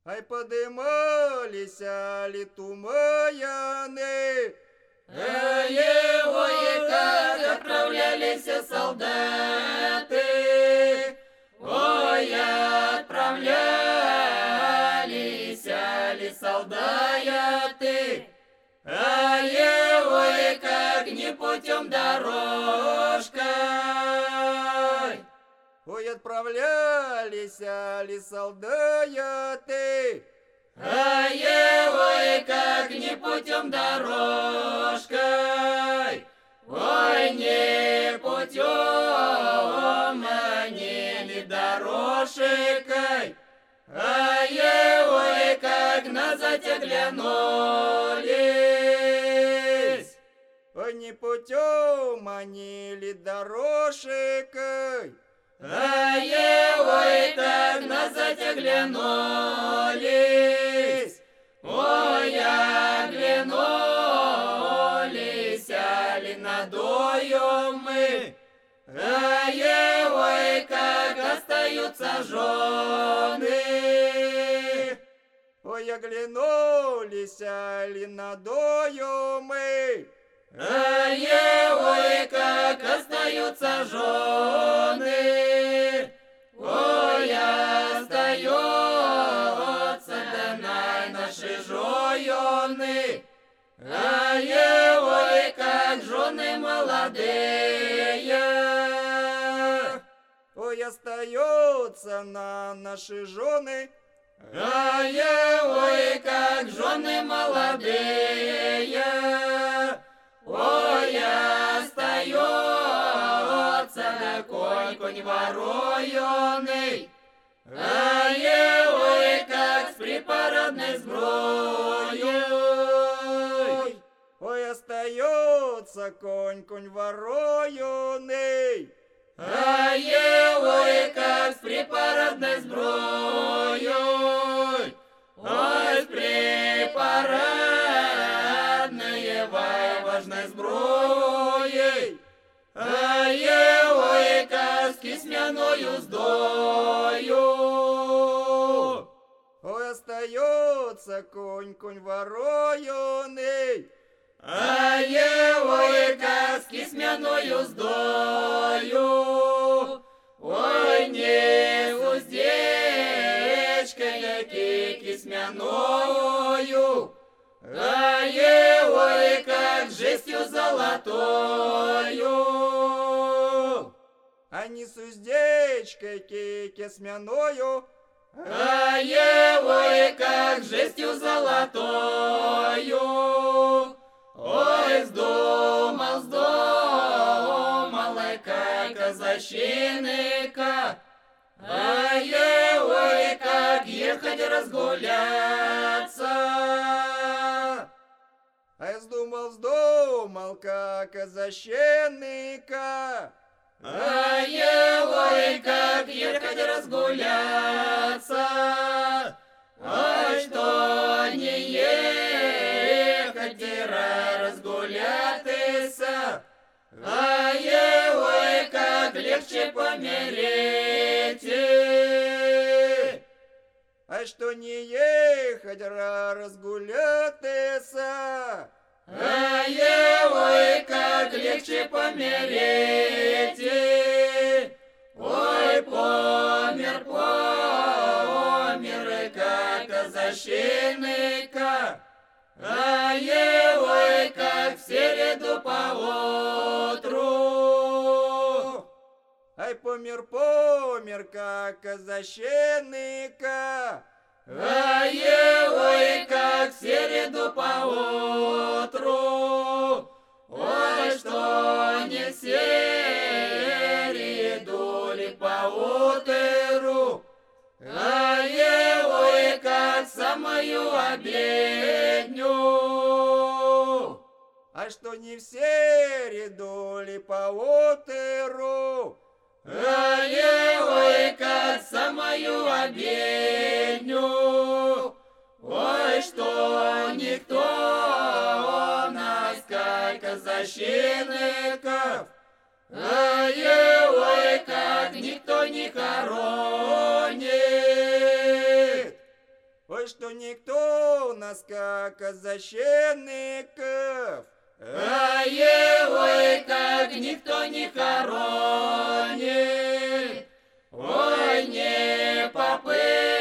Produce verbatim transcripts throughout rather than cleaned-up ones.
Ай подымались али тумаяны, А его и как отправлялись солдаты, ой, отправлялись али солдаты, а его и как не путем дорожкой. ой, отправлялись али солдаты, А его и как не путем дорожкой, ой, не путем, а не ли дорожкой, а его и как назад оглянулись. ой, не путем они ли дорожкой, А его и как назад оглянулись, ой, оглянулись, али надоем мы, а его и как остаются жены. ой, оглянулись али надою мы, А его и как остаются жены, ой, остается да наши жоены, а его и как жены молодые. ой, остается на наши жены, А его и как жены молодые, ой, остается да конь, конь вороеный, а его и как с припарадной сброей. ой, остается конь, конь вороеный, А его и как с припарадной сброей, ой, с припарадной важной сброей, а его и как с кисмяною уздою. ой, остается конь, конь вороеный, А его и как с кисмяною уздою, ой, не с уздечкой кисмяною, а его и как жестью золотою. а не с уздечкой кеке смяною, А его и как жестью золотою. Ой, вздумал, вздумал, как казачиника, а его и как ехать разгуляться. а я вздумал, вздумал, как защенника, А его и как ехать разгуляться, ой, что не ехать, дыра разгулятися, а его и как легче помереть. а что не ехать, ра разгулятися, А его и как легче помереть. Ой, помер, помер, и как казачиника, а его и как в середу поутру. ай помер, помер, как защеника, А его и как в середу поутру. Ой, что не в середу ли поутру, а его и как самую обедню. а что не в середу ли поутру, А его и как самую обедню. Ой, что никто нас, как защитников, а его и как никто не хоронит. Ой, что никто у нас как священников, а его как никто не хоронит. Ой, не попы,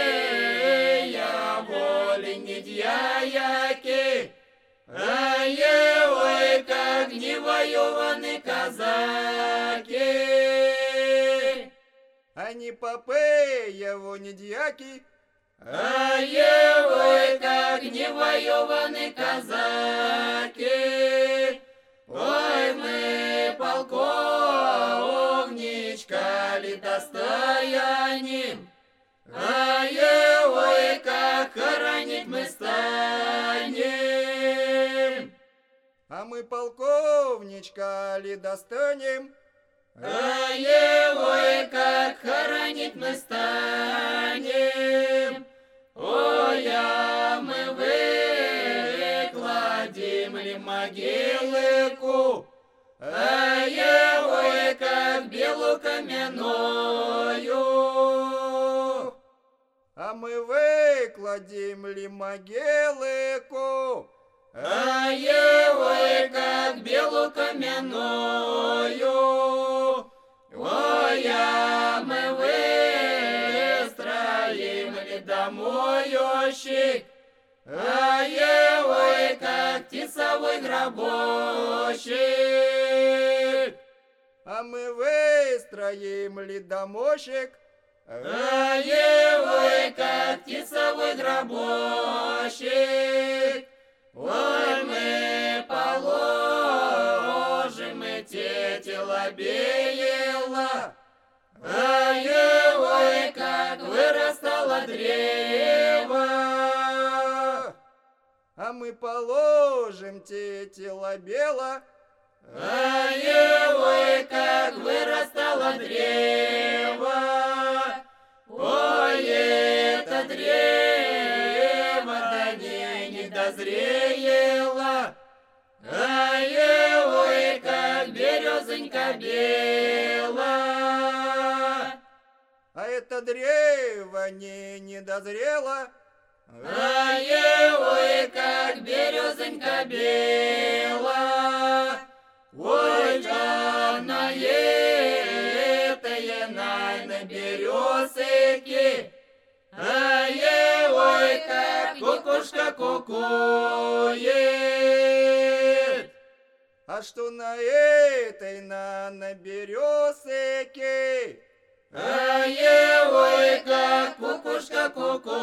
я воли не дьяки, а его как не воеваны казаки. они попы, его не дьяки, а его как не воеваны казаки. Ой, мы полковничка ли достояним, а его как хоронить мы станем. а мы полковничка ли достанем, а его как хоронить мы станем. Ой, а мы выкладем ли могилку, а его как белу каменную. а мы выкладем ли могилку, а его как белу каменную. Ой, а мы выстроим ли домоющик, а его как тесовой гробощик. а мы выстроим ли домощек, а его как тесовой гробощик. Ой, мы положим эти тела белела, а его как вырастало древо. а мы положим те тела бела, а его как вырастало древо. Ой, это древо до ней не дозрело, а его как березонька бела. а это древо не недозрело, а его как березонька бела. Ой, Жанна, это на березке, а его как кукушка кукует. а что на этой на на березке, а его как кукушка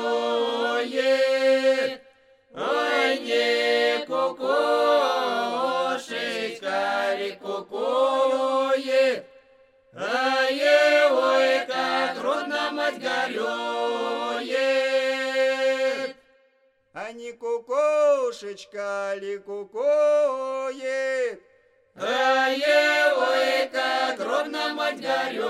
кукует. Ой, не кукушечка ли кукует, а его как родная мать горюет. а не кукушечка ли кукует, а его как родная мать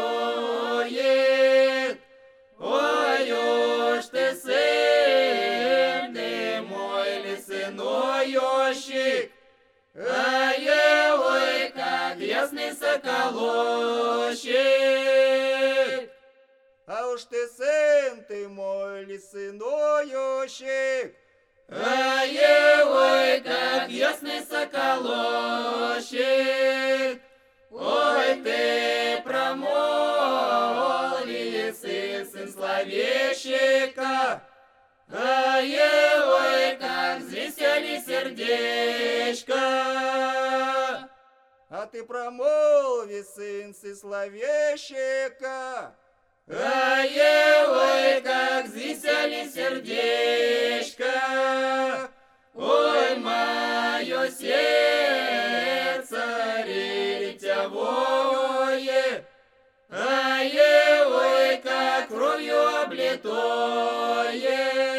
горюет. Ой, уж ты сын, ты мой ли сыноющик, а его как ясный соколощик. а уж ты сын ты мой ли сыноющик, а его как ясный соколощик. Ой, ты промолви, сын, сын словещика, а его как звесели сердечко. а ты промолви, сын сы словещика, а его как звесели сердечко. Ой, мое сердце релитявое, а его как кровью облитое.